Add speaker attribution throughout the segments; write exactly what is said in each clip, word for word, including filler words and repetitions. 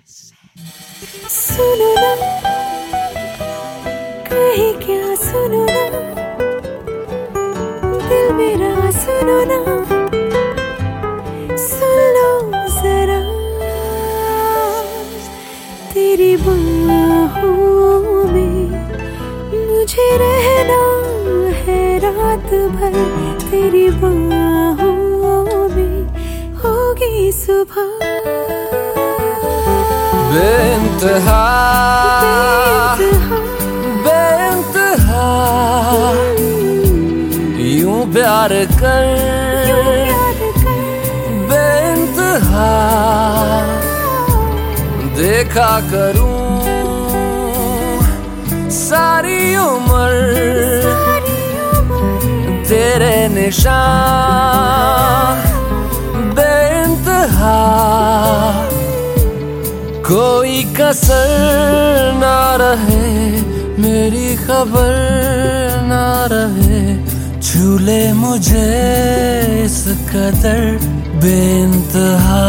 Speaker 1: सुनो ना, कहीं क्या सुनो ना, दिल मेरा सुनो ना, सुन लो जरा, तेरी बाहों में मुझे रहना है रात भर, तेरी बाहों में होगी सुबह।
Speaker 2: बेइंतहा बेइंतहा यूं प्यार कर, बेइंतहा देखा करूं सारी उम्र तेरे निशान, बेइंतहा कोई कसर ना रहे, मेरी खबर ना रहे, झूले मुझे इस कदर बेइंतहा।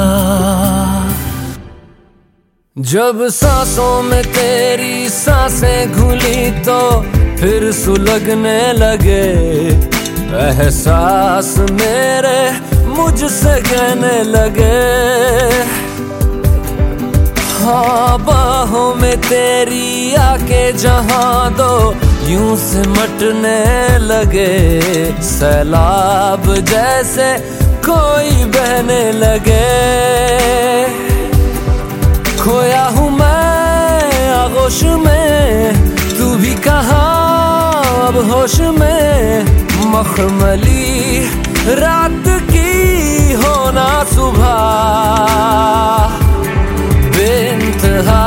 Speaker 2: जब सांसों में तेरी सांसें घुली तो फिर सुलगने लगे एहसास मेरे मुझसे कहने लगे। हाँ बाहों में तेरी आके जहाँ दो यूं सिमटने लगे, सैलाब जैसे कोई बहने लगे। खोया हूँ मैं आगोश में, तू भी कहाँ अब होश में, मखमली रात की होना सुबह। बेइंतहा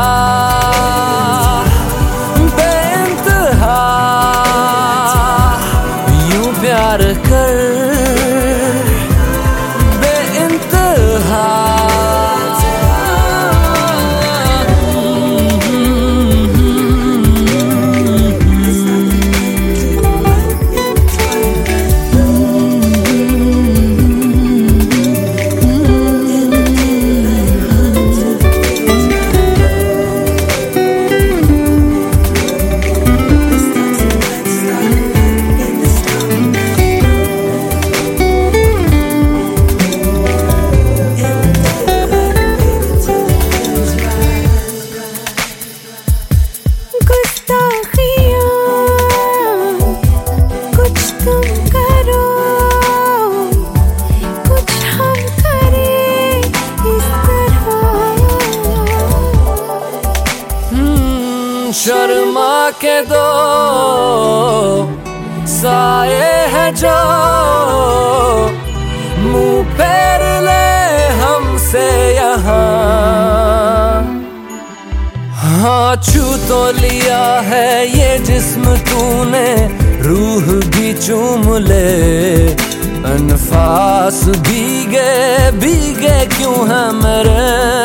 Speaker 2: बेइंतहा यूं प्यार कर, बेइंतहा शर्मा के दो साए है जो मुंह फेर ले हमसे यहाँ। हाँ छू तो लिया है ये जिस्म तूने, रूह भी चूम ले, अनफास भीगे भीगे क्यों है मेरे।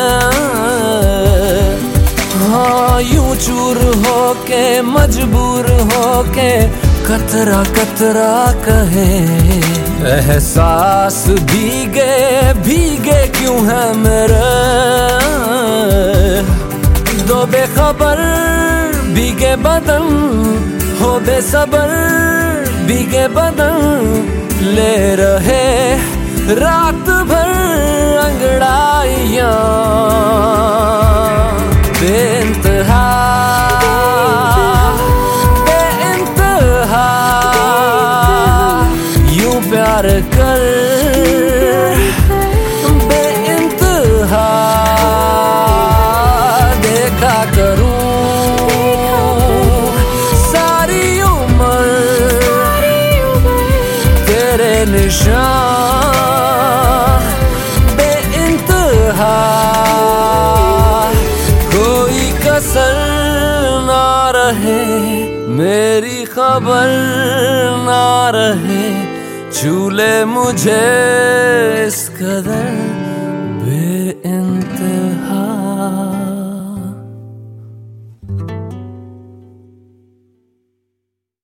Speaker 2: हाँ यूं चूर होके मजबूर होके कतरा कतरा कहे, एहसास भीगे भीगे क्यों है मेरे। दो बेखबर भीगे बदन हो बेसबर, भीगे बदन ले रहे रात भर अंगड़ाइयाँ। बेइंतहा बेइंतहा यूं प्यार कर, बेइंतहा देखा करूं सारी उम्र तेरे निशान, बेइंतहा कसर ना रहे, मेरी खबर ना रहे, झूले मुझे इस कदर बेइंतहा।